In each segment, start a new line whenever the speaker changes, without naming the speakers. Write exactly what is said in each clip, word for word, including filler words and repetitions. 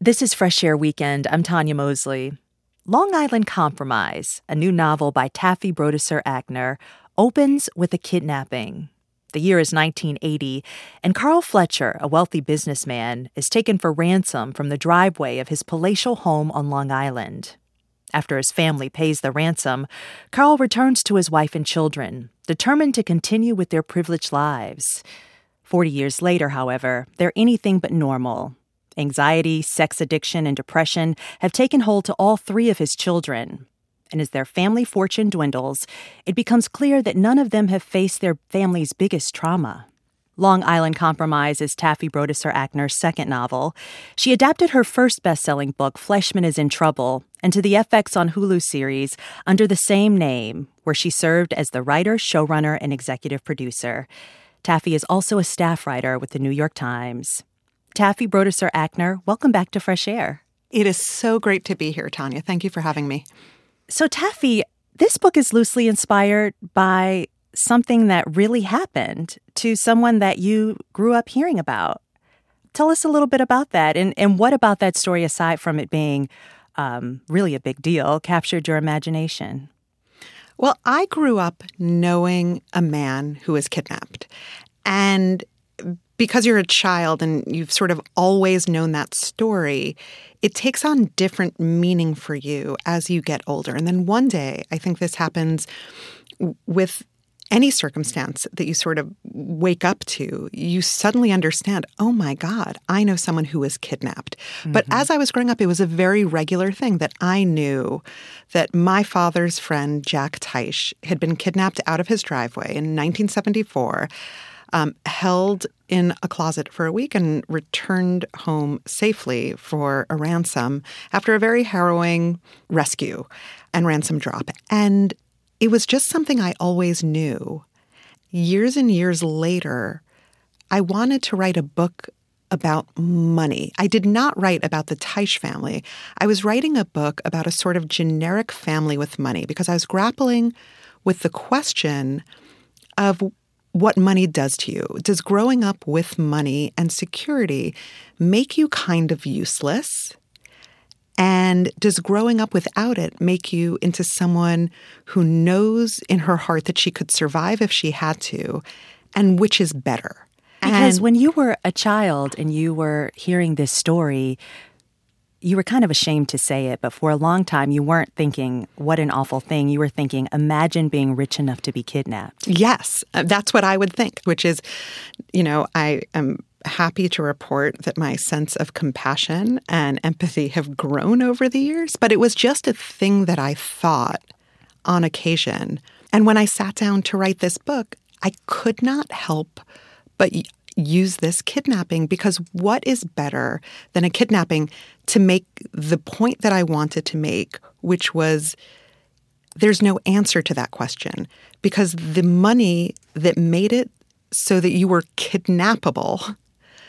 This is Fresh Air Weekend. I'm Tanya Mosley. Long Island Compromise, a new novel by Taffy Brodesser Akner, opens with a kidnapping. The year is nineteen eighty, and Carl Fletcher, a wealthy businessman, is taken for ransom from the driveway of his palatial home on Long Island. After his family pays the ransom, Carl returns to his wife and children, determined to continue with their privileged lives. Forty years later, however, they're anything but normal. Anxiety, sex addiction, and depression have taken hold to all three of his children. And as their family fortune dwindles, it becomes clear that none of them have faced their family's biggest trauma. Long Island Compromise is Taffy Brodesser Akner's second novel. She adapted her first best-selling book, Fleischman is in Trouble, into the F X on Hulu series under the same name, where she served as the writer, showrunner, and executive producer. Taffy is also a staff writer with the New York Times. Taffy Brodesser Akner, welcome back to Fresh Air.
It is so great to be here, Tanya. Thank you for having me.
So, Taffy, this book is loosely inspired by something that really happened to someone that you grew up hearing about. Tell us a little bit about that, and, and what about that story, aside from it being um, really a big deal, captured your imagination?
Well, I grew up knowing a man who was kidnapped. And because you're a child and you've sort of always known that story, it takes on different meaning for you as you get older. And then one day, I think this happens with any circumstance that you sort of wake up to, you suddenly understand, oh my God, I know someone who was kidnapped. Mm-hmm. But as I was growing up, it was a very regular thing that I knew that my father's friend, Jack Teisch, had been kidnapped out of his driveway in nineteen seventy-four, um, held in a closet for a week and returned home safely for a ransom after a very harrowing rescue and ransom drop. And it was just something I always knew. Years and years later, I wanted to write a book about money. I did not write about the Teisch family. I was writing a book about a sort of generic family with money because I was grappling with the question of what money does to you. Does growing up with money and security make you kind of useless? And does growing up without it make you into someone who knows in her heart that she could survive if she had to? And which is better?
Because
and,
when you were a child and you were hearing this story, you were kind of ashamed to say it, but for a long time you weren't thinking, what an awful thing. You were thinking, imagine being rich enough to be kidnapped.
Yes, that's what I would think, which is, you know, I am happy to report that my sense of compassion and empathy have grown over the years, but it was just a thing that I thought on occasion. And when I sat down to write this book, I could not help but use this kidnapping, because what is better than a kidnapping to make the point that I wanted to make, which was there's no answer to that question, because the money that made it so that you were kidnappable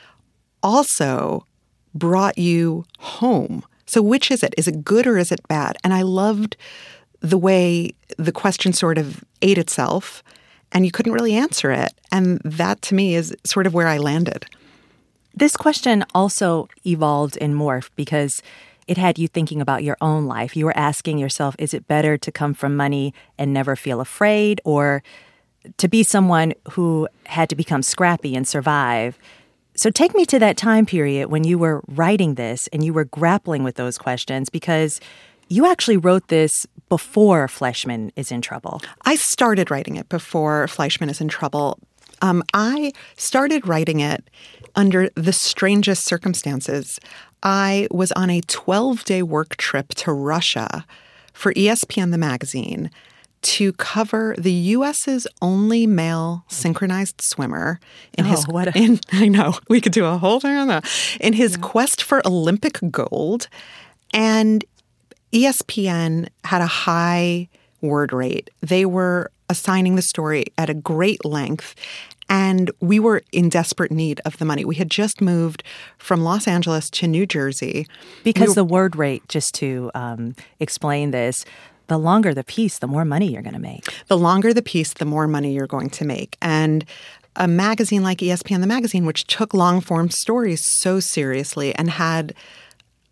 also brought you home. So which is it? Is it good or is it bad? And I loved the way the question sort of ate itself and you couldn't really answer it. And that to me is sort of where I landed.
This question also evolved and morphed because it had you thinking about your own life. You were asking yourself, is it better to come from money and never feel afraid, or to be someone who had to become scrappy and survive? So take me to that time period when you were writing this and you were grappling with those questions, because you actually wrote this before Fleischman is in Trouble.
I started writing it before Fleischman is in Trouble. Um, I started writing it under the strangest circumstances. I was on a twelve-day work trip to Russia for E S P N The Magazine to cover the U S's only male synchronized swimmer in
oh,
his
what a-
in, I know, we could do a whole thing on that. In his yeah. quest for Olympic gold. And E S P N had a high word rate. They were assigning the story at a great length, and we were in desperate need of the money. We had just moved from Los Angeles to New Jersey.
Because
we were,
the word rate, just to um, explain this, the longer the piece, the more money you're going to make.
The longer the piece, the more money you're going to make. And a magazine like E S P N The Magazine, which took long-form stories so seriously and had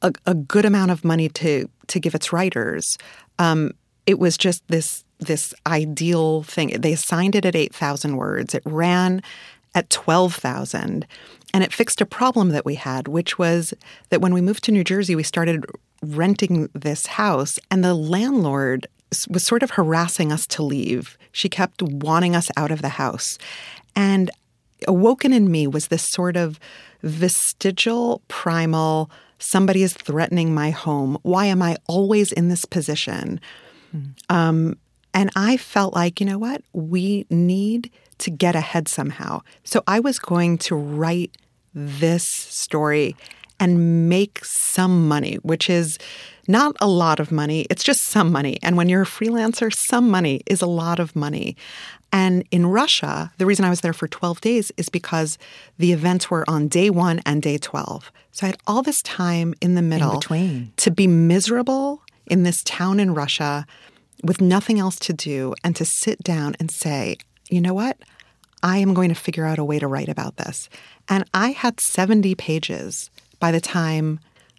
a, a good amount of money to to give its writers. Um, it was just this this ideal thing. They assigned it at eight thousand words. It ran at twelve thousand, and it fixed a problem that we had, which was that when we moved to New Jersey, we started renting this house, and the landlord was sort of harassing us to leave. She kept wanting us out of the house. And awoken in me was this sort of vestigial, primal, somebody is threatening my home. Why am I always in this position? Mm. Um, and I felt like, you know what? We need to get ahead somehow. So I was going to write this story and make some money, which is not a lot of money. It's just some money. And when you're a freelancer, some money is a lot of money. And in Russia, the reason I was there for twelve days is because the events were on day one and day twelve. So I had all this time in the middle
in between
to be miserable in this town in Russia with nothing else to do and to sit down and say, you know what? I am going to figure out a way to write about this. And I had seventy pages by the time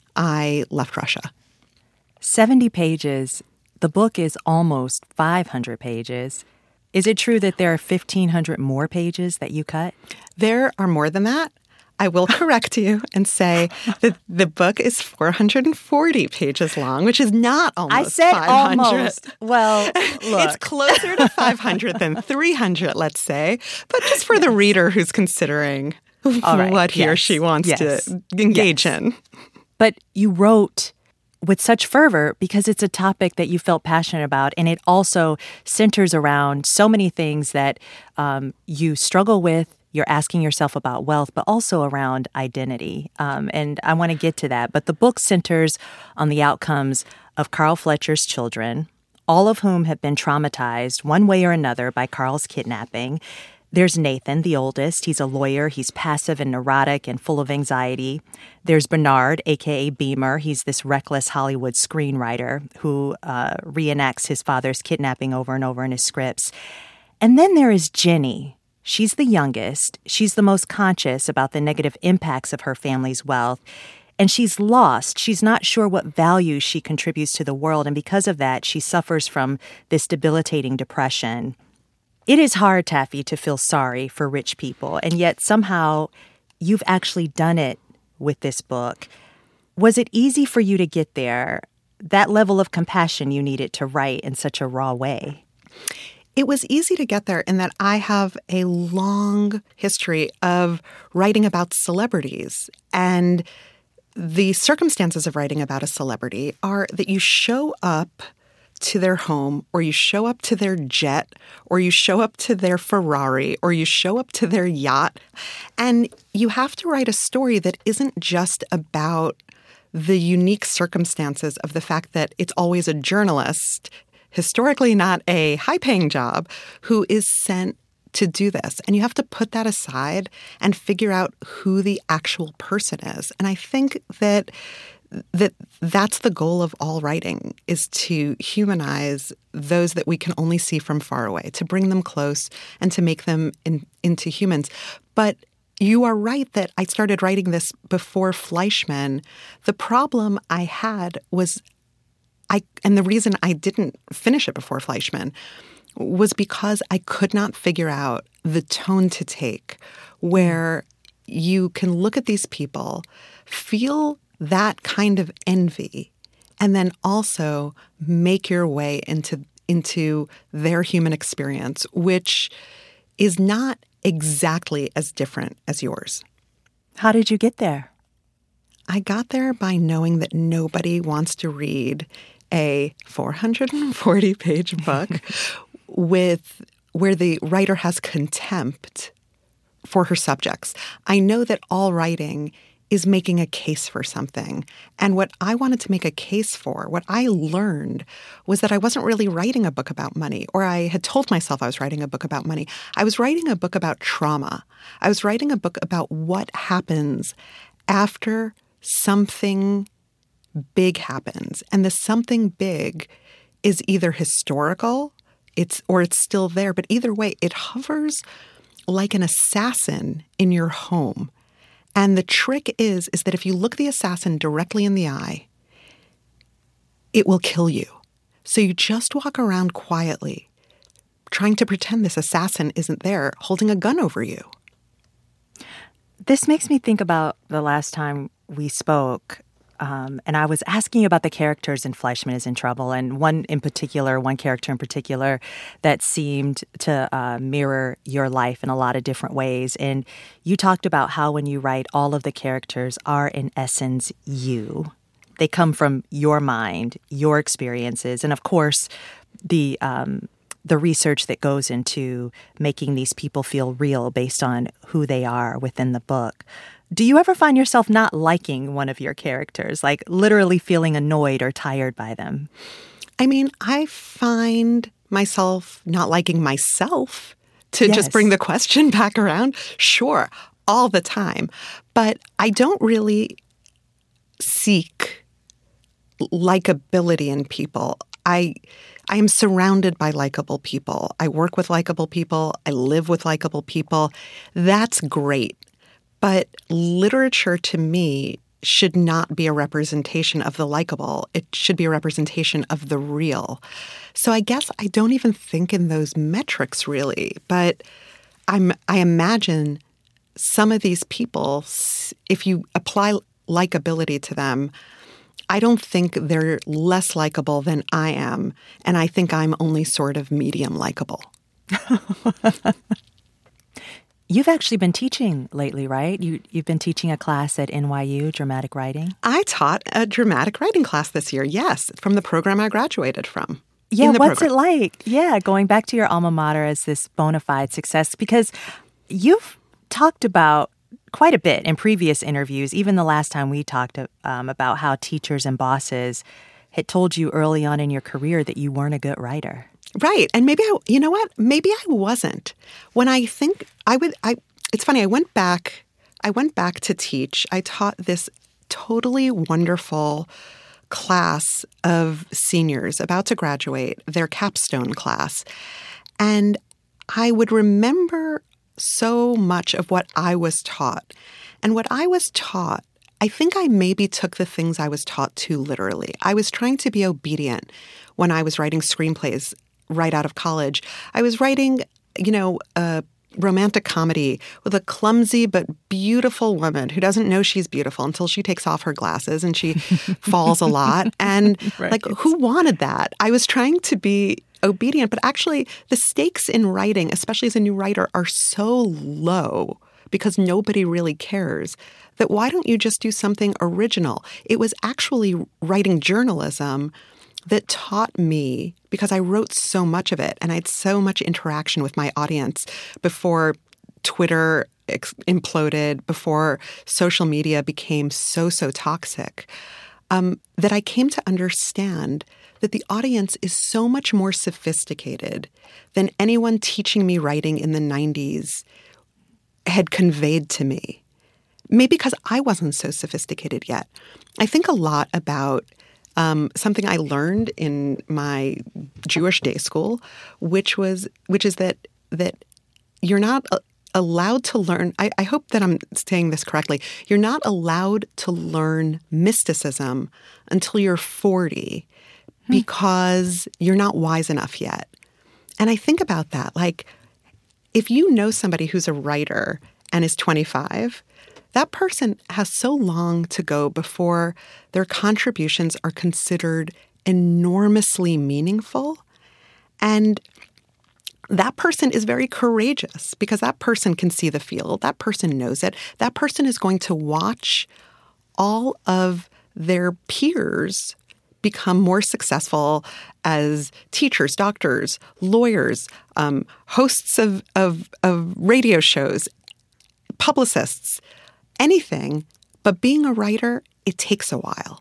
I left Russia.
seventy pages. The book is almost five hundred pages. Is it true that there are fifteen hundred more pages that you cut?
There are more than that. I will correct you and say that the book is four hundred forty pages long, which is not almost
I said
five hundred.
Almost. Well, look.
It's closer to five hundred than three hundred, let's say. But just for the reader who's considering right. what he yes. or she wants yes. to engage yes. in.
But you wrote with such fervor because it's a topic that you felt passionate about, and it also centers around so many things that um, you struggle with. You're asking yourself about wealth, but also around identity. Um, and I want to get to that. But the book centers on the outcomes of Carl Fletcher's children, all of whom have been traumatized one way or another by Carl's kidnapping. There's Nathan, the oldest. He's a lawyer. He's passive and neurotic and full of anxiety. There's Bernard, a k a. Beamer. He's this reckless Hollywood screenwriter who uh, reenacts his father's kidnapping over and over in his scripts. And then there is Jenny. She's the youngest. She's the most conscious about the negative impacts of her family's wealth. And she's lost. She's not sure what value she contributes to the world. And because of that, she suffers from this debilitating depression. It is hard, Taffy, to feel sorry for rich people, and yet somehow you've actually done it with this book. Was it easy for you to get there, that level of compassion you needed to write in such a raw way?
It was easy to get there in that I have a long history of writing about celebrities, and the circumstances of writing about a celebrity are that you show up to their home, or you show up to their jet, or you show up to their Ferrari, or you show up to their yacht. And you have to write a story that isn't just about the unique circumstances of the fact that it's always a journalist, historically not a high-paying job, who is sent to do this. And you have to put that aside and figure out who the actual person is. And I think that that that's the goal of all writing, is to humanize those that we can only see from far away, to bring them close and to make them in, into humans. But you are right that I started writing this before Fleischman. The problem I had was, I and the reason I didn't finish it before Fleischman was because I could not figure out the tone to take where you can look at these people, feel that kind of envy, and then also make your way into into their human experience, which is not exactly as different as yours.
How did you get there?
I got there by knowing that nobody wants to read a four hundred forty page book with where the writer has contempt for her subjects. I know that all writing is making a case for something. And what I wanted to make a case for, what I learned, was that I wasn't really writing a book about money, or I had told myself I was writing a book about money. I was writing a book about trauma. I was writing a book about what happens after something big happens. And the something big is either historical, it's or it's still there, but either way, it hovers like an assassin in your home. And the trick is, is that if you look the assassin directly in the eye, it will kill you. So you just walk around quietly, trying to pretend this assassin isn't there, holding a gun over you.
This makes me think about the last time we spoke, um, and I was asking about the characters in Fleischman is in Trouble, and one in particular, one character in particular that seemed to uh, mirror your life in a lot of different ways. And you talked about how when you write, all of the characters are in essence you. They come from your mind, your experiences, and of course, the um, the research that goes into making these people feel real based on who they are within the book. Do you ever find yourself not liking one of your characters, like literally feeling annoyed or tired by them?
I mean, I find myself not liking myself, to
Yes.
just bring the question back around. Sure, all the time. But I don't really seek likability in people. I I am surrounded by likable people. I work with likable people. I live with likable people. That's great. But literature to me should not be a representation of the likable. It should be a representation of the real. So I guess I don't even think in those metrics really. But I'm I imagine some of these people, if you apply likability to them, I don't think they're less likable than I am, and I think I'm only sort of medium likable.
You've actually been teaching lately, right? You, you've been teaching a class at N Y U, dramatic writing?
I taught a dramatic writing class this year, yes, from the program I graduated from.
Yeah, what's
program.
it like? Yeah, going back to your alma mater as this bona fide success, because you've talked about quite a bit in previous interviews, even the last time we talked um, about how teachers and bosses had told you early on in your career that you weren't a good writer.
Right. And maybe I, you know what? Maybe I wasn't. When I think I would, I, it's funny, I went back, I went back to teach. I taught this totally wonderful class of seniors about to graduate, their capstone class. And I would remember so much of what I was taught. And what I was taught, I think I maybe took the things I was taught too literally. I was trying to be obedient when I was writing screenplays right out of college. I was writing, you know, a romantic comedy with a clumsy but beautiful woman who doesn't know she's beautiful until she takes off her glasses and she falls a lot. And
Right.
like, who wanted that? I was trying to be obedient, but actually the stakes in writing, especially as a new writer, are so low because nobody really cares that why don't you just do something original? It was actually writing journalism that taught me, because I wrote so much of it and I had so much interaction with my audience before Twitter ex- imploded, before social media became so, so toxic, um, that I came to understand that the audience is so much more sophisticated than anyone teaching me writing in the nineties had conveyed to me. Maybe because I wasn't so sophisticated yet. I think a lot about Um, something I learned in my Jewish day school, which was which is that that you're not a, allowed to learn. I, I hope that I'm saying this correctly. You're not allowed to learn mysticism until you're forty hmm. because you're not wise enough yet. And I think about that. Like, if you know somebody who's a writer and is twenty-five, that person has so long to go before their contributions are considered enormously meaningful. And that person is very courageous because that person can see the field. That person knows it. That person is going to watch all of their peers become more successful as teachers, doctors, lawyers, um, hosts of, of, of radio shows, publicists, anything. But being a writer, it takes a while.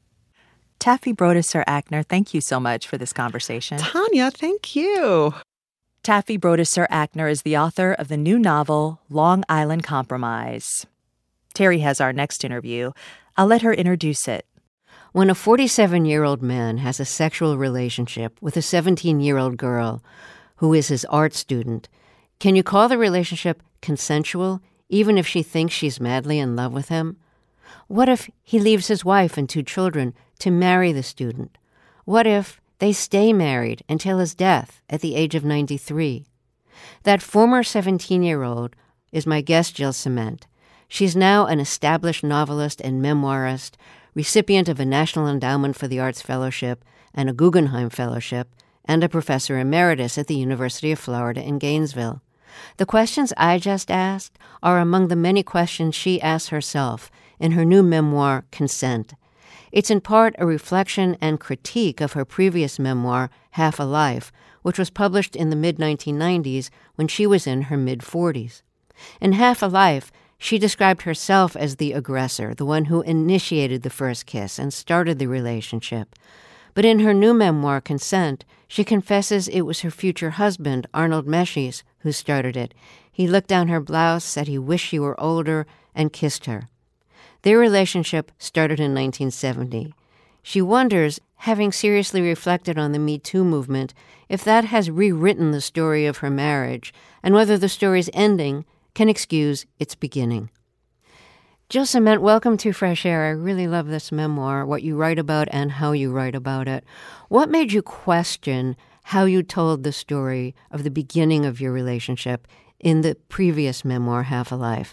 Taffy Brodesser-Akner, thank you so much for this conversation.
Tanya, thank you.
Taffy Brodesser-Akner is the author of the new novel, Long Island Compromise. Terry has our next interview. I'll let her introduce it.
When a forty-seven-year-old man has a sexual relationship with a seventeen-year-old girl who is his art student, can you call the relationship consensual, even if she thinks she's madly in love with him? What if he leaves his wife and two children to marry the student? What if they stay married until his death at the age of ninety-three? That former seventeen-year-old is my guest, Jill Cement. She's now an established novelist and memoirist, recipient of a National Endowment for the Arts Fellowship and a Guggenheim Fellowship, and a professor emeritus at the University of Florida in Gainesville. The questions I just asked are among the many questions she asks herself in her new memoir, Consent. It's in part a reflection and critique of her previous memoir, Half a Life, which was published in the mid nineteen nineties when she was in her mid-forties. In Half a Life, she described herself as the aggressor, the one who initiated the first kiss and started the relationship. But in her new memoir, Consent, she confesses it was her future husband, Arnold Meshies, who started it. He looked down her blouse, said he wished she were older, and kissed her. Their relationship started in nineteen seventy. She wonders, having seriously reflected on the Me Too movement, if that has rewritten the story of her marriage, and whether the story's ending can excuse its beginning. Jill Cement, welcome to Fresh Air. I really love this memoir, what you write about and how you write about it. What made you question how you told the story of the beginning of your relationship in the previous memoir, Half a Life?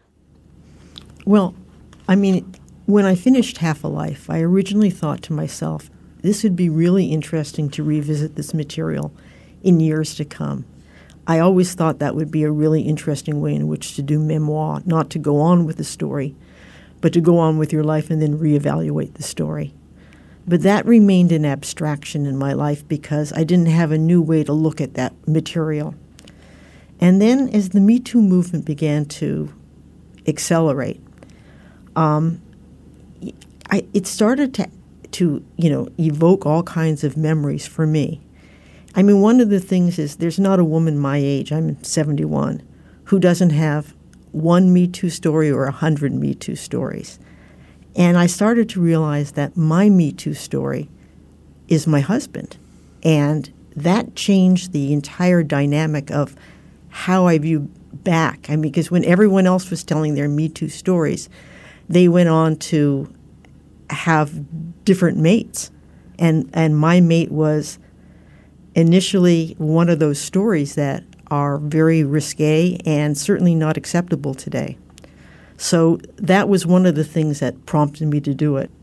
Well, I mean, when I finished Half a Life, I originally thought to myself, this would be really interesting to revisit this material in years to come. I always thought that would be a really interesting way in which to do memoir, not to go on with the story, but to go on with your life and then reevaluate the story. But that remained an abstraction in my life because I didn't have a new way to look at that material. And then as the Me Too movement began to accelerate, um, I, it started to, to, you know, evoke all kinds of memories for me. I mean, one of the things is there's not a woman my age, I'm seventy-one, who doesn't have one Me Too story or a hundred Me Too stories. And I started to realize that my Me Too story is my husband. And that changed the entire dynamic of how I view back. I mean, because when everyone else was telling their Me Too stories, they went on to have different mates. And, and my mate was initially one of those stories that are very risque and certainly not acceptable today. So that was one of the things that prompted me to do it.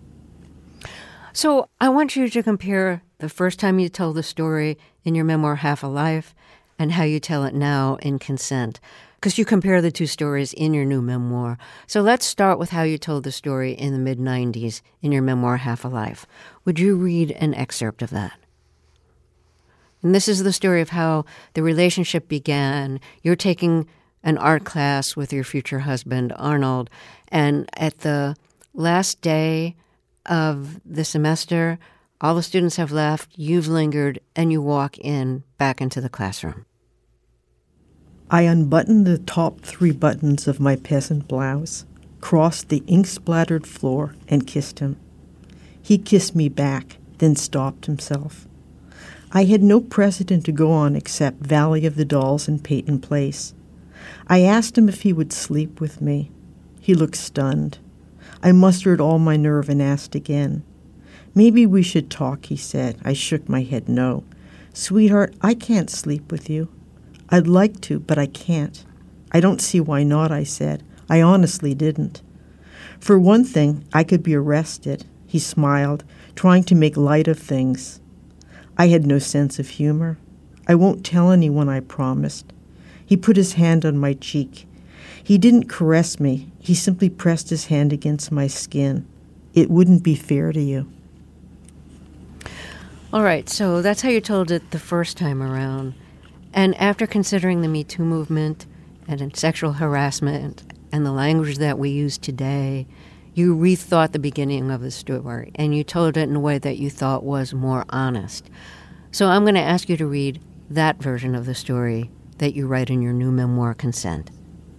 So I want you to compare the first time you told the story in your memoir, Half a Life, and how you tell it now in Consent, because you compare the two stories in your new memoir. So let's start with how you told the story in the mid nineties in your memoir, Half a Life. Would you read an excerpt of that? And this is the story of how the relationship began. You're taking an art class with your future husband, Arnold, and at the last day of the semester, all the students have left, you've lingered, and you walk in back into the classroom.
I unbuttoned the top three buttons of my peasant blouse, crossed the ink-splattered floor, and kissed him. He kissed me back, then stopped himself. I had no precedent to go on except Valley of the Dolls and Peyton Place. I asked him if he would sleep with me. He looked stunned. I mustered all my nerve and asked again. Maybe we should talk, he said. I shook my head no. Sweetheart, I can't sleep with you. I'd like to, but I can't. I don't see why not, I said. I honestly didn't. For one thing, I could be arrested. He smiled, trying to make light of things. I had no sense of humor. I won't tell anyone, I promised. He put his hand on my cheek. He didn't caress me. He simply pressed his hand against my skin. It wouldn't be fair to you.
All right, so that's how you told it the first time around. And after considering the Me Too movement and sexual harassment and the language that we use today, you rethought the beginning of the story, and you told it in a way that you thought was more honest. So I'm going to ask you to read that version of the story that you write in your new memoir, Consent.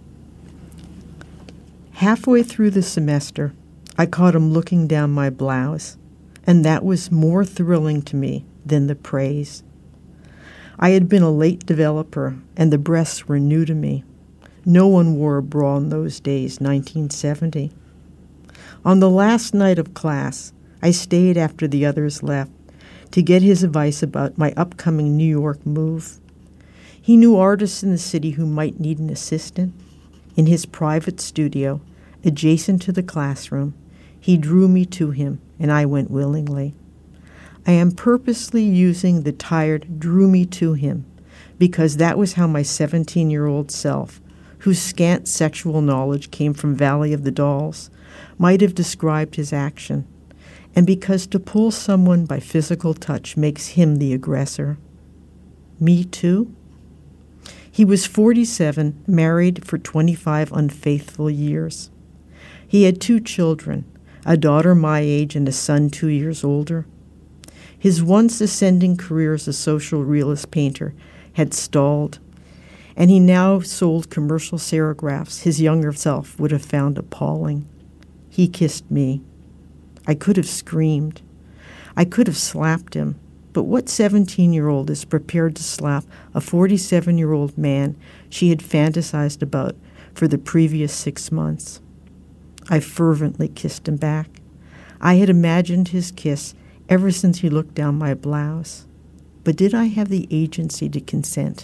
Halfway through the semester, I caught him looking down my blouse, and that was more thrilling to me than the praise. I had been a late developer, and the breasts were new to me. No one wore a bra in those days, nineteen seventy. On the last night of class, I stayed after the others left to get his advice about my upcoming New York move. He knew artists in the city who might need an assistant. In his private studio, adjacent to the classroom, he drew me to him, and I went willingly. I am purposely using the tired drew me to him because that was how my seventeen-year-old self, whose scant sexual knowledge came from Valley of the Dolls, might have described his action, and because to pull someone by physical touch makes him the aggressor. Me too? He was forty-seven, married for twenty-five unfaithful years. He had two children, a daughter my age and a son two years older. His once ascending career as a social realist painter had stalled, and he now sold commercial serigraphs his younger self would have found appalling. He kissed me. I could have screamed. I could have slapped him. But what seventeen-year-old is prepared to slap a forty-seven-year-old man she had fantasized about for the previous six months? I fervently kissed him back. I had imagined his kiss ever since he looked down my blouse. But did I have the agency to consent?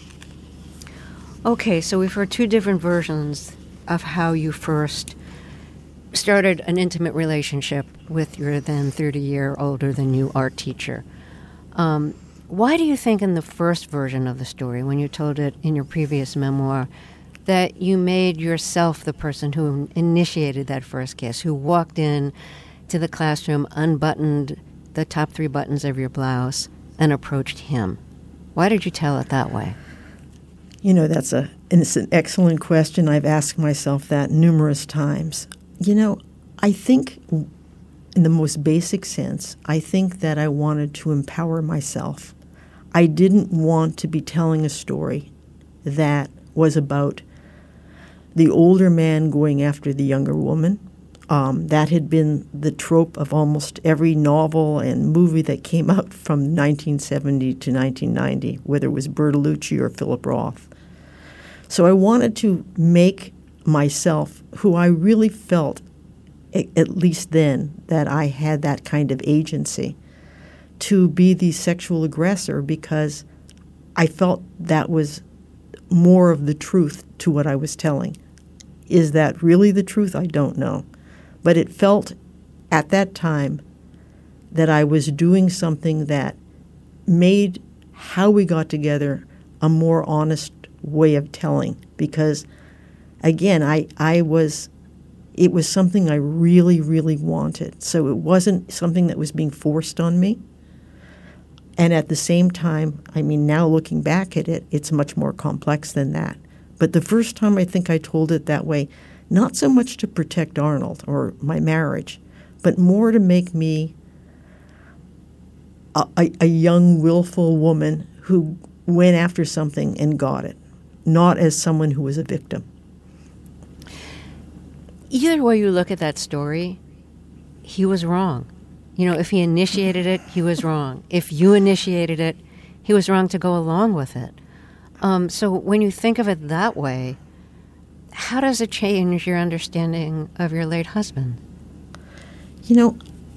Okay, so we've heard two different versions of how you first started an intimate relationship with your then thirty-year older than you art teacher. Um, why do you think in the first version of the story, when you told it in your previous memoir, that you made yourself the person who initiated that first kiss, who walked in to the classroom, unbuttoned the top three buttons of your blouse, and approached him? Why did you tell it that way?
You know, that's a, it's an excellent question. I've asked myself that numerous times. You know, I think in the most basic sense, I think that I wanted to empower myself. I didn't want to be telling a story that was about the older man going after the younger woman. Um, that had been the trope of almost every novel and movie that came out from nineteen seventy to nineteen ninety, whether it was Bertolucci or Philip Roth. So I wanted to make myself, who I really felt, at least then, that I had that kind of agency, to be the sexual aggressor because I felt that was more of the truth to what I was telling. Is that really the truth? I don't know. But it felt at that time that I was doing something that made how we got together a more honest way of telling. Because, again, I, I was, it was something I really, really wanted. So it wasn't something that was being forced on me. And at the same time, I mean, now looking back at it, it's much more complex than that. But the first time I think I told it that way, not so much to protect Arnold or my marriage, but more to make me a, a, a young, willful woman who went after something and got it, not as someone who was a victim.
Either way you look at that story, he was wrong. You know, if he initiated it, he was wrong. If you initiated it, he was wrong to go along with it. Um, so when you think of it that way, how does it change your understanding of your late husband?
You know,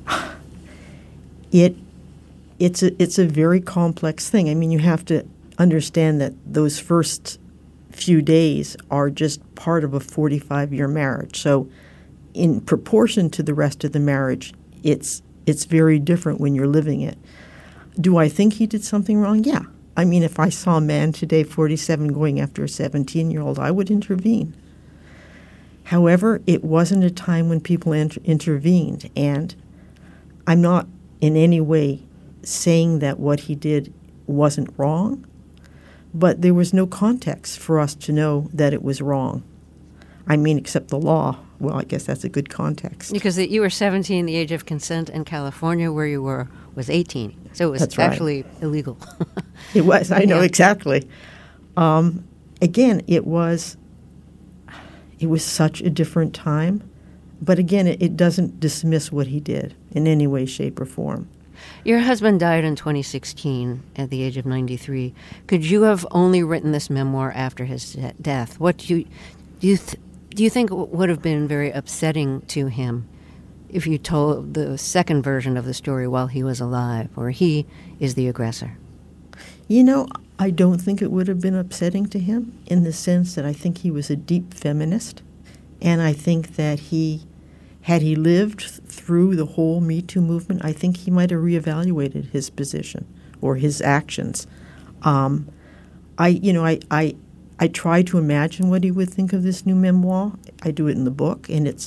it it's a it's a very complex thing. I mean, you have to understand that those first few days are just part of a forty-five-year marriage. So in proportion to the rest of the marriage, it's it's very different when you're living it. Do I think he did something wrong? Yeah. I mean, if I saw a man today, forty-seven, going after a seventeen-year-old, I would intervene. However, it wasn't a time when people inter- intervened, and I'm not in any way saying that what he did wasn't wrong, but there was no context for us to know that it was wrong. I mean, except the law. Well, I guess that's a good context.
Because you were seventeen, the age of consent in California, where you were was eighteen. So it was
That's right.
actually illegal.
It was. I know
Yeah.
exactly. Um, again, it was. It was such a different time, but again, it, it doesn't dismiss what he did in any way, shape, or form.
Your husband died in twenty sixteen at the age of ninety-three. Could you have only written this memoir after his de- death? What do you do you th- do you think would have been very upsetting to him if you told the second version of the story while he was alive, or he is the aggressor?
You know, I don't think it would have been upsetting to him, in the sense that I think he was a deep feminist, and I think that he, had he lived through the whole Me Too movement, I think he might have reevaluated his position or his actions. Um, I, you know, I, I, I try to imagine what he would think of this new memoir. I do it in the book, and it's,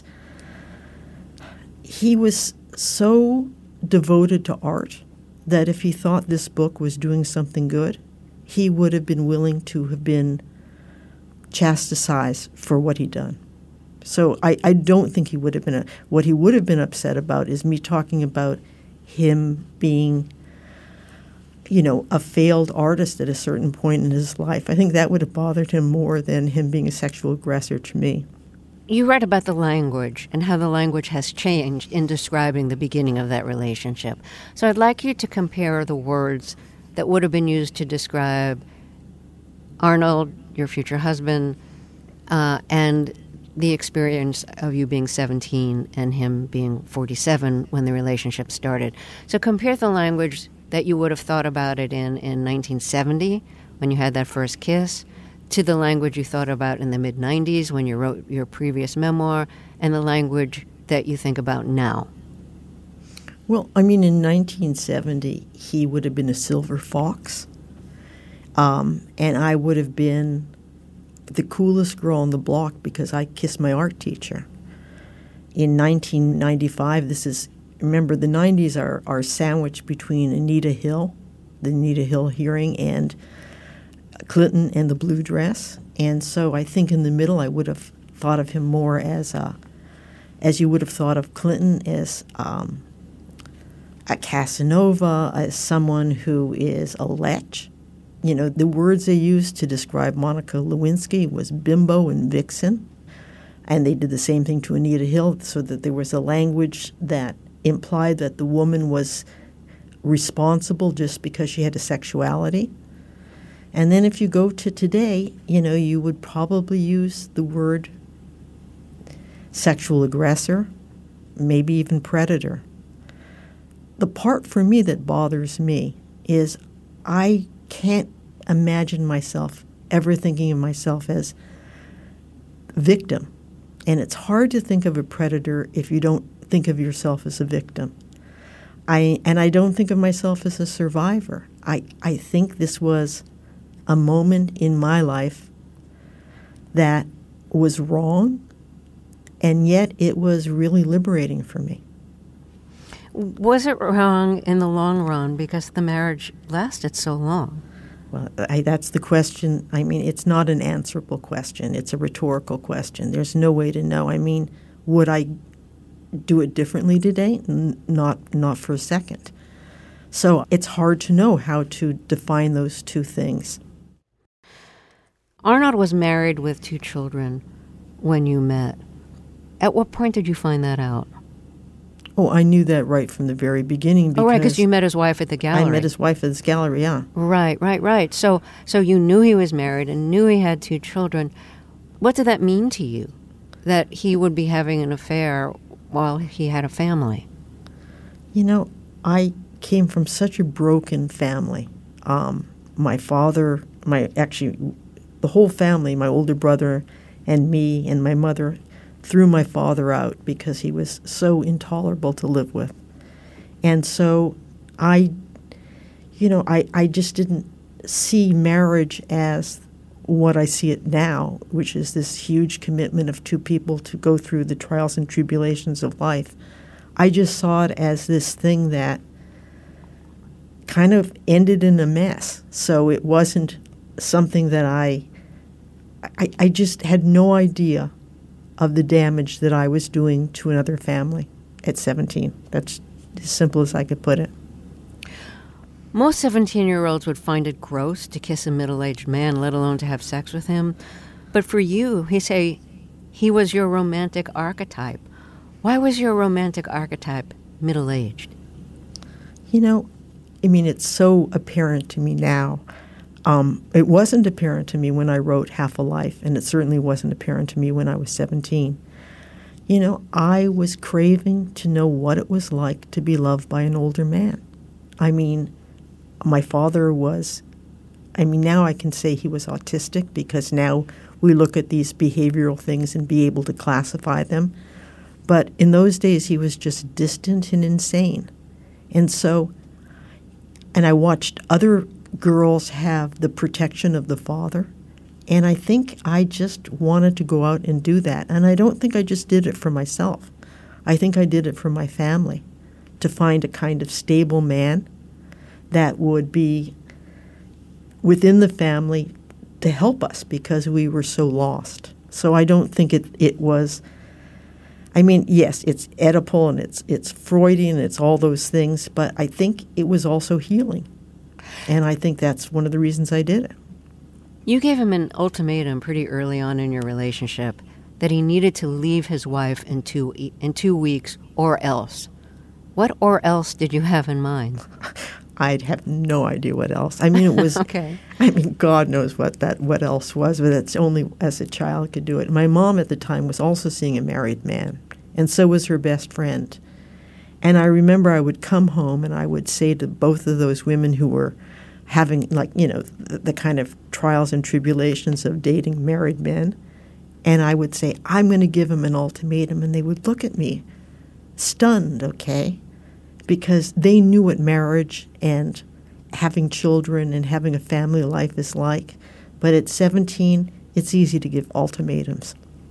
he was so devoted to art that if he thought this book was doing something good, he would have been willing to have been chastised for what he'd done. So I, I don't think he would have been, a, what he would have been upset about is me talking about him being, you know, a failed artist at a certain point in his life. I think that would have bothered him more than him being a sexual aggressor to me.
You write about the language and how the language has changed in describing the beginning of that relationship. So I'd like you to compare the words that would have been used to describe Arnold, your future husband, uh, and the experience of you being seventeen and him being forty-seven when the relationship started. So compare the language that you would have thought about it in in nineteen seventy when you had that first kiss to the language you thought about in the mid nineties when you wrote your previous memoir, and the language that you think about now.
Well, I mean, in nineteen seventy, he would have been a silver fox, um, and I would have been the coolest girl on the block because I kissed my art teacher. In nineteen ninety-five, this is, remember, the nineties are, are sandwiched between Anita Hill, the Anita Hill hearing, and Clinton and the blue dress. And so I think in the middle I would have thought of him more as a, as you would have thought of Clinton, as um, a Casanova, as someone who is a lech. You know, the words they used to describe Monica Lewinsky was bimbo and vixen. And they did the same thing to Anita Hill, so that there was a language that implied that the woman was responsible just because she had a sexuality. And then if you go to today, you know, you would probably use the word sexual aggressor, maybe even predator. The part for me that bothers me is I can't imagine myself ever thinking of myself as victim. And it's hard to think of a predator if you don't think of yourself as a victim. I and I don't think of myself as a survivor. I, I think this was a moment in my life that was wrong, and yet it was really liberating for me.
Was it wrong in the long run because the marriage lasted so long?
Well, I, that's the question. I mean, it's not an answerable question. It's a rhetorical question. There's no way to know. I mean, would I do it differently today? N- not, not for a second. So it's hard to know how to define those two things.
Arnold was married with two children when you met. At what point did you find that out?
Oh, I knew that right from the very beginning. Because
oh, right, because you met his wife at the gallery.
I met his wife at this gallery, yeah.
Right, right, right. So, so you knew he was married and knew he had two children. What did that mean to you, that he would be having an affair while he had a family?
You know, I came from such a broken family. Um, my father, my actually, the whole family, my older brother and me and my mother, threw my father out because he was so intolerable to live with. And so I, you know, I, I just didn't see marriage as what I see it now, which is this huge commitment of two people to go through the trials and tribulations of life. I just saw it as this thing that kind of ended in a mess. So it wasn't something that I, I, I just had no idea of the damage that I was doing to another family at seventeen. That's as simple as I could put it.
Most seventeen-year-olds would find it gross to kiss a middle-aged man, let alone to have sex with him. But for you, he say he was your romantic archetype. Why was your romantic archetype middle-aged?
You know, I mean, it's so apparent to me now. Um, it wasn't apparent to me when I wrote Half a Life, and it certainly wasn't apparent to me when I was seventeen. You know, I was craving to know what it was like to be loved by an older man. I mean, my father was, I mean, now I can say he was autistic because now we look at these behavioral things and be able to classify them. But in those days, he was just distant and insane. And so, and I watched other girls have the protection of the father. And I think I just wanted to go out and do that. And I don't think I just did it for myself. I think I did it for my family, to find a kind of stable man that would be within the family to help us because we were so lost. So I don't think it, it was, I mean, yes, it's Oedipal and it's, it's Freudian, it's all those things, but I think it was also healing. And I think that's one of the reasons I did it.
You gave him an ultimatum pretty early on in your relationship that he needed to leave his wife in two in two weeks or else. What or else did you have in mind?
I'd have no idea what else. I mean, it was,
okay.
I mean, God knows what that what else was, but it's only as a child could do it. My mom at the time was also seeing a married man, and so was her best friend. And I remember I would come home and I would say to both of those women who were having, like, you know, the, the kind of trials and tribulations of dating married men. And I would say, I'm going to give him an ultimatum. And they would look at me stunned, okay? Because they knew what marriage and having children and having a family life is like. But at seventeen, it's easy to give ultimatums.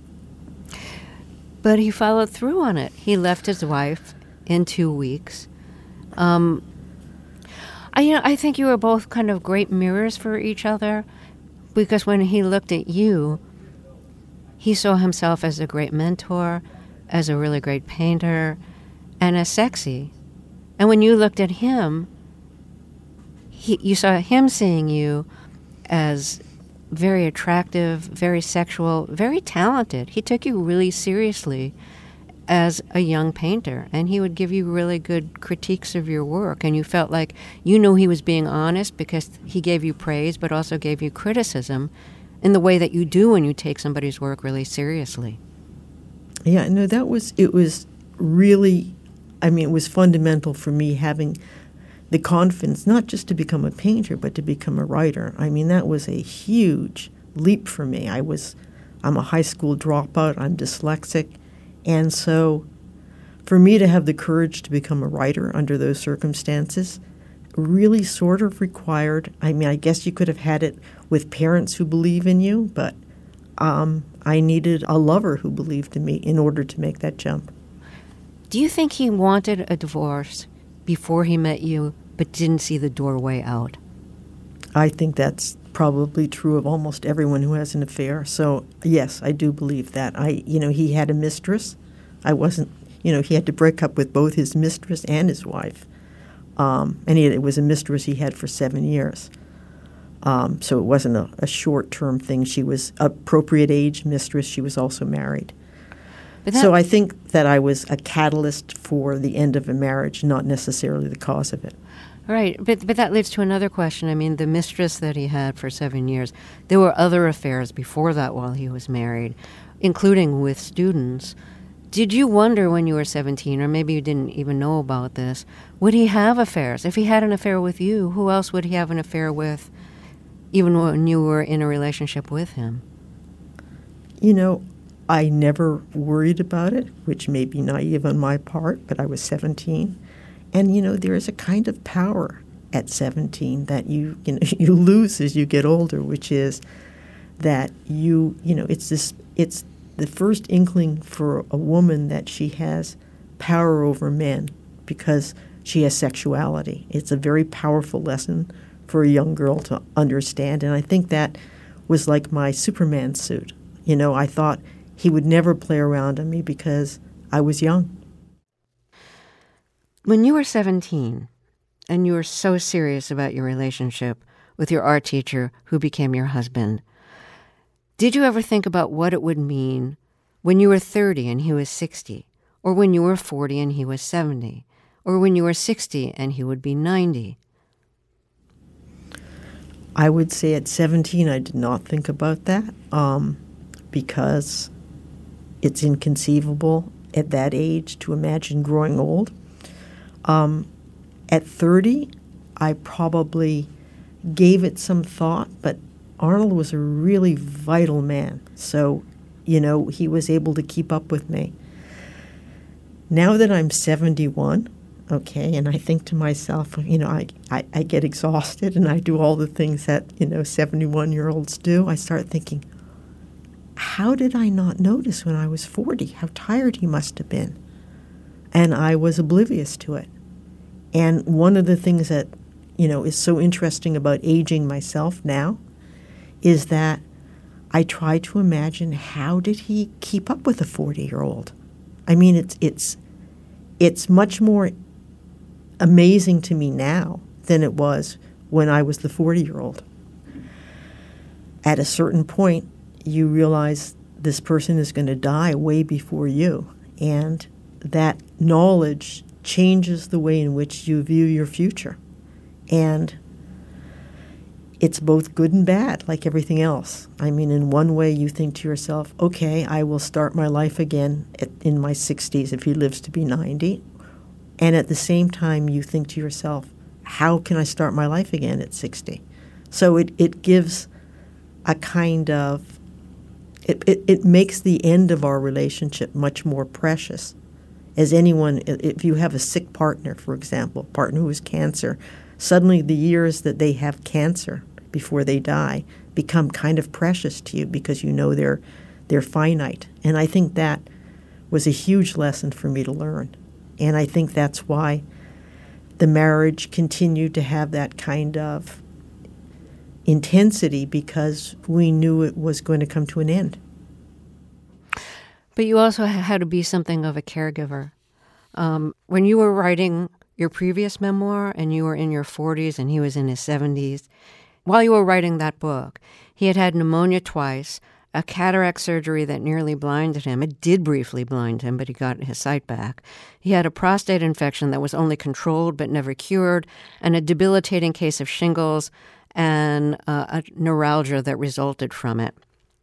But he followed through on it. He left his wife in two weeks. Um I, you know, I think you were both kind of great mirrors for each other because when he looked at you, he saw himself as a great mentor, as a really great painter, and as sexy. And when you looked at him, he, you saw him seeing you as very attractive, very sexual, very talented. He took you really seriously as a young painter, and he would give you really good critiques of your work, and you felt like you knew he was being honest because he gave you praise but also gave you criticism in the way that you do when you take somebody's work really seriously.
Yeah, no, that was, it was really, I mean, it was fundamental for me having the confidence not just to become a painter but to become a writer. I mean, that was a huge leap for me. I was, I'm a high school dropout, I'm dyslexic. And so for me to have the courage to become a writer under those circumstances really sort of required, I mean, I guess you could have had it with parents who believe in you, but um, I needed a lover who believed in me in order to make that jump.
Do you think he wanted a divorce before he met you but didn't see the doorway out?
I think that's probably true of almost everyone who has an affair. So, yes, I do believe that. I, you know, he had a mistress. I wasn't, you know, he had to break up with both his mistress and his wife. Um, and he, it was a mistress he had for seven years. Um, so it wasn't a, a short-term thing. She was appropriate age mistress. She was also married. That, so I think that I was a catalyst for the end of a marriage, not necessarily the cause of it.
Right, but but that leads to another question. I mean, the mistress that he had for seven years, there were other affairs before that while he was married, including with students. Did you wonder when you were seventeen, or maybe you didn't even know about this, would he have affairs? If he had an affair with you, who else would he have an affair with, even when you were in a relationship with him?
You know, I never worried about it, which may be naive on my part, but I was seventeen. And, you know, there is a kind of power at seventeen that you, you know, you lose as you get older, which is that you, you know, it's this, it's the first inkling for a woman that she has power over men because she has sexuality. It's a very powerful lesson for a young girl to understand. And I think that was like my Superman suit. You know, I thought he would never play around on me because I was young.
When you were seventeen and you were so serious about your relationship with your art teacher who became your husband, did you ever think about what it would mean when you were thirty and he was sixty, or when you were forty and he was seventy, or when you were sixty and he would be ninety?
I would say at seventeen, I did not think about that um, because it's inconceivable at that age to imagine growing old. Um, at thirty, I probably gave it some thought, but Arnold was a really vital man. So, you know, he was able to keep up with me. Now that I'm seventy-one, okay, and I think to myself, you know, I, I, I get exhausted and I do all the things that, you know, seventy-one-year-olds do. I start thinking, how did I not notice when I was forty how tired he must have been? And I was oblivious to it. And one of the things that, you know, is so interesting about aging myself now is that I try to imagine, how did he keep up with a forty-year-old? I mean, it's it's it's much more amazing to me now than it was when I was the forty-year-old. At a certain point, you realize this person is going to die way before you, and that knowledge changes the way in which you view your future. And it's both good and bad, like everything else. I mean, in one way, you think to yourself, okay, I will start my life again at, in my sixties if he lives to be ninety. And at the same time, you think to yourself, how can I start my life again at sixty? So it, it gives a kind of, it, it, it makes the end of our relationship much more precious. As anyone, if you have a sick partner, for example, a partner who has cancer, suddenly the years that they have cancer before they die become kind of precious to you because you know they're they're finite. And I think that was a huge lesson for me to learn. And I think that's why the marriage continued to have that kind of intensity, because we knew it was going to come to an end.
But you also had to be something of a caregiver. Um, when you were writing your previous memoir and you were in your forties and he was in his seventies, while you were writing that book, he had had pneumonia twice, a cataract surgery that nearly blinded him. It did briefly blind him, but he got his sight back. He had a prostate infection that was only controlled but never cured, and a debilitating case of shingles and uh, a neuralgia that resulted from it.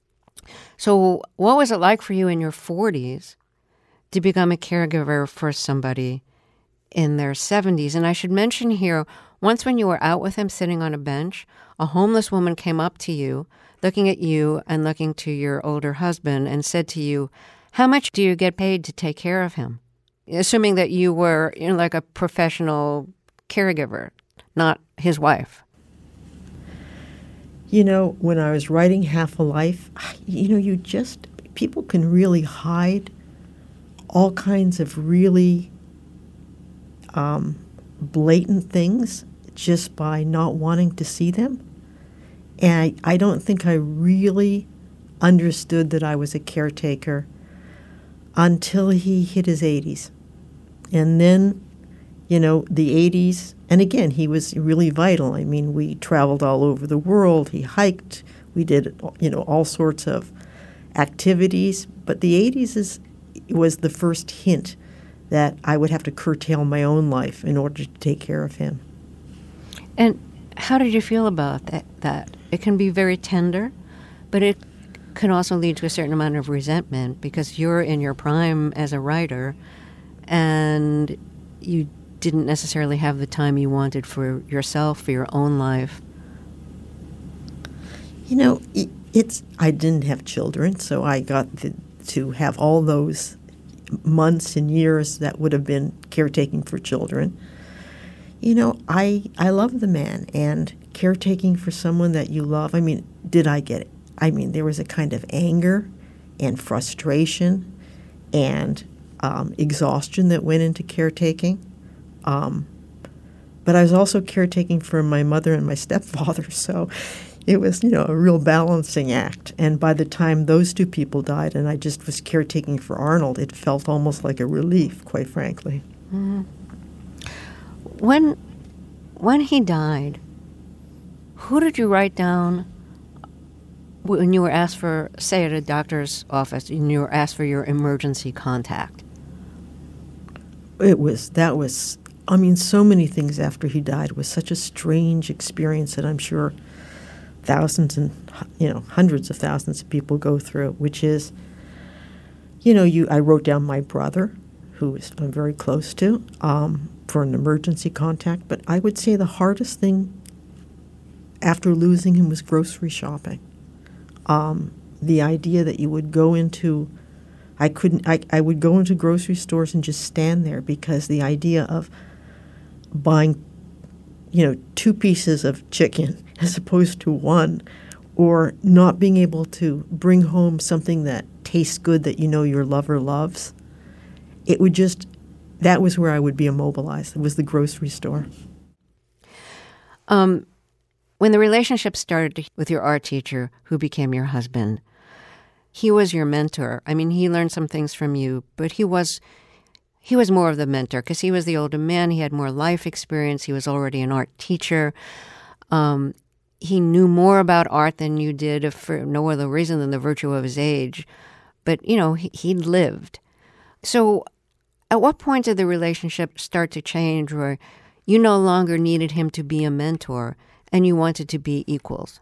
So what was it like for you in your forties to become a caregiver for somebody in their seventies? And I should mention here, once when you were out with him sitting on a bench, a homeless woman came up to you, looking at you and looking to your older husband, and said to you, how much do you get paid to take care of him? Assuming that you were, you know, like a professional caregiver, not his wife.
You know, when I was writing Half a Life, you know, you just, people can really hide all kinds of really um, blatant things just by not wanting to see them. And I, I don't think I really understood that I was a caretaker until he hit his eighties. And then, you know, the eighties, and again, he was really vital. I mean, we traveled all over the world. He hiked. We did, you know, all sorts of activities. But the eighties is was the first hint that I would have to curtail my own life in order to take care of him.
And how did you feel about that? that? It can be very tender, but it can also lead to a certain amount of resentment because you're in your prime as a writer and you didn't necessarily have the time you wanted for yourself, for your own life.
You know, it, it's I didn't have children, so I got the, to have all those months and years that would have been caretaking for children. You know, I I love the man, and caretaking for someone that you love, I mean, did I get it? I mean, there was a kind of anger and frustration and um, exhaustion that went into caretaking. Um, but I was also caretaking for my mother and my stepfather, so it was, you know, a real balancing act. And by the time those two people died and I just was caretaking for Arnold, it felt almost like a relief, quite frankly.
Mm-hmm. When, when he died, who did you write down when you were asked for, say, at a doctor's office, and you were asked for your emergency contact?
It was, that was I mean, so many things after he died. It was such a strange experience that I'm sure thousands and, you know, hundreds of thousands of people go through, which is, you know, you. I wrote down my brother, who is, I'm very close to, um, for an emergency contact. But I would say the hardest thing after losing him was grocery shopping. Um, the idea that you would go into, I couldn't, I, I would go into grocery stores and just stand there because the idea of buying, you know, two pieces of chicken as opposed to one, or not being able to bring home something that tastes good that you know your lover loves, it would just, that was where I would be immobilized. It was the grocery store.
Um, when the relationship started with your art teacher, who became your husband, he was your mentor. I mean, he learned some things from you, but he was he was more of the mentor because he was the older man. He had more life experience. He was already an art teacher. Um, he knew more about art than you did for no other reason than the virtue of his age. But, you know, he, he lived. So at what point did the relationship start to change where you no longer needed him to be a mentor and you wanted to be equals?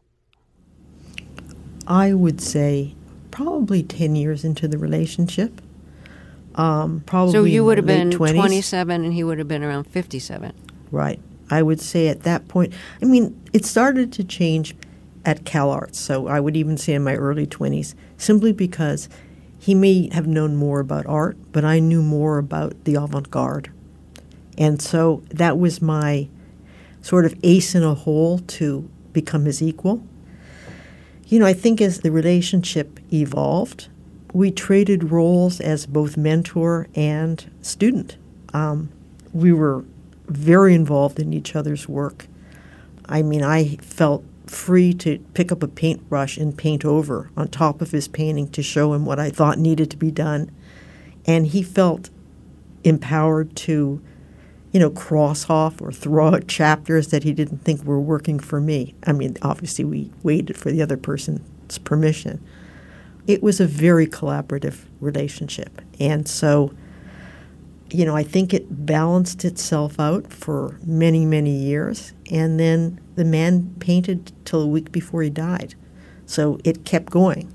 I would say probably ten years into the relationship. Um, probably
so you would have been
twenties.
twenty-seven and he would have been around fifty-seven.
Right. I would say at that point, I mean, it started to change at CalArts, so I would even say in my early twenties, simply because he may have known more about art, but I knew more about the avant-garde. And so that was my sort of ace in a hole to become his equal. You know, I think as the relationship evolved, we traded roles as both mentor and student. Um, we were very involved in each other's work. I mean, I felt free to pick up a paintbrush and paint over on top of his painting to show him what I thought needed to be done. And he felt empowered to, you know, cross off or throw out chapters that he didn't think were working for me. I mean, obviously we waited for the other person's permission. It was a very collaborative relationship. And so, you know, I think it balanced itself out for many, many years. And then the man painted till a week before he died. So it kept going.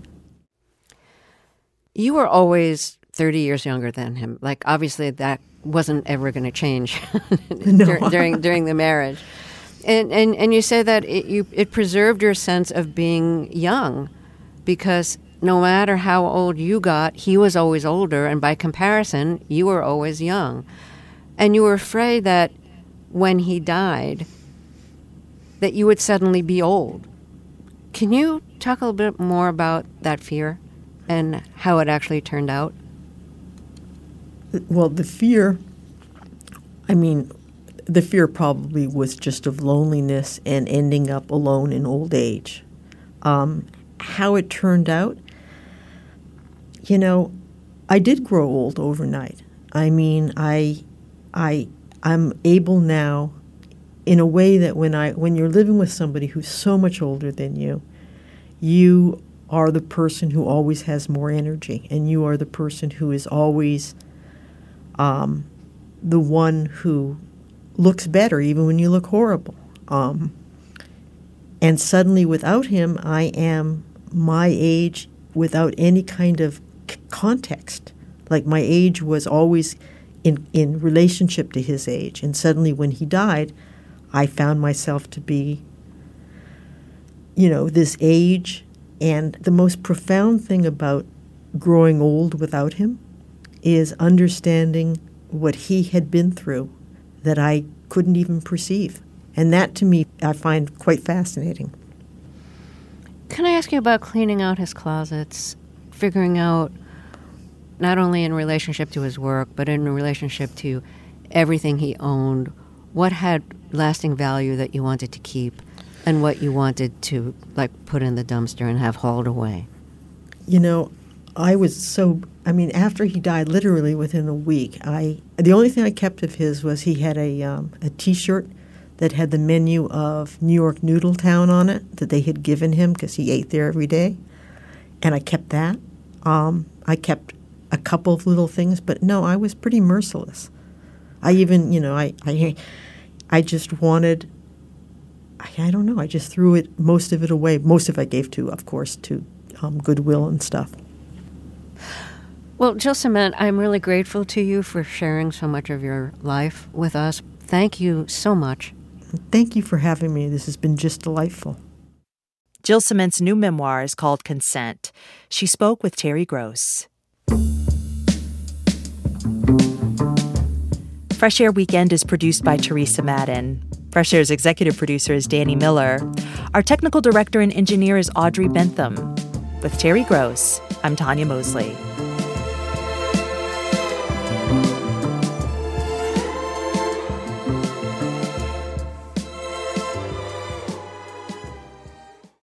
You were always thirty years younger than him. Like, obviously, that wasn't ever going to change
No.
dur- during during the marriage. And and, and you say that it, you, it preserved your sense of being young because no matter how old you got, he was always older, and by comparison, you were always young. And you were afraid that when he died, that you would suddenly be old. Can you talk a little bit more about that fear and how it actually turned out?
Well, the fear, I mean, the fear probably was just of loneliness and ending up alone in old age. Um, how it turned out, you know, I did grow old overnight. I mean, I, I, I'm able now, in a way that when I, when you're living with somebody who's so much older than you, you are the person who always has more energy, and you are the person who is always um, the one who looks better, even when you look horrible. Um, and suddenly, without him, I am my age without any kind of c- context. Like, my age was always in, in relationship to his age. And suddenly, when he died, I found myself to be, you know, this age. And the most profound thing about growing old without him is understanding what he had been through that I couldn't even perceive. And that, to me, I find quite fascinating.
Can I ask you about cleaning out his closets, figuring out not only in relationship to his work, but in relationship to everything he owned, what had lasting value that you wanted to keep and what you wanted to, like, put in the dumpster and have hauled away?
You know, I was so, I mean, after he died, literally within a week, I, the only thing I kept of his was he had a, um, a T-shirt that had the menu of New York Noodle Town on it that they had given him because he ate there every day. And I kept that. Um, I kept a couple of little things, but no, I was pretty merciless. I even, you know, I, I, I just wanted, I, I don't know, I just threw it, most of it away. Most of it I gave to, of course, to um, Goodwill and stuff.
Well, Jill Cement, I'm really grateful to you for sharing so much of your life with us. Thank you so much.
Thank you for having me. This has been just delightful.
Jill Cement's new memoir is called Consent. She spoke with Terry Gross. Fresh Air Weekend is produced by Teresa Madden. Fresh Air's executive producer is Danny Miller. Our technical director and engineer is Audrey Bentham. With Terry Gross, I'm Tanya Mosley.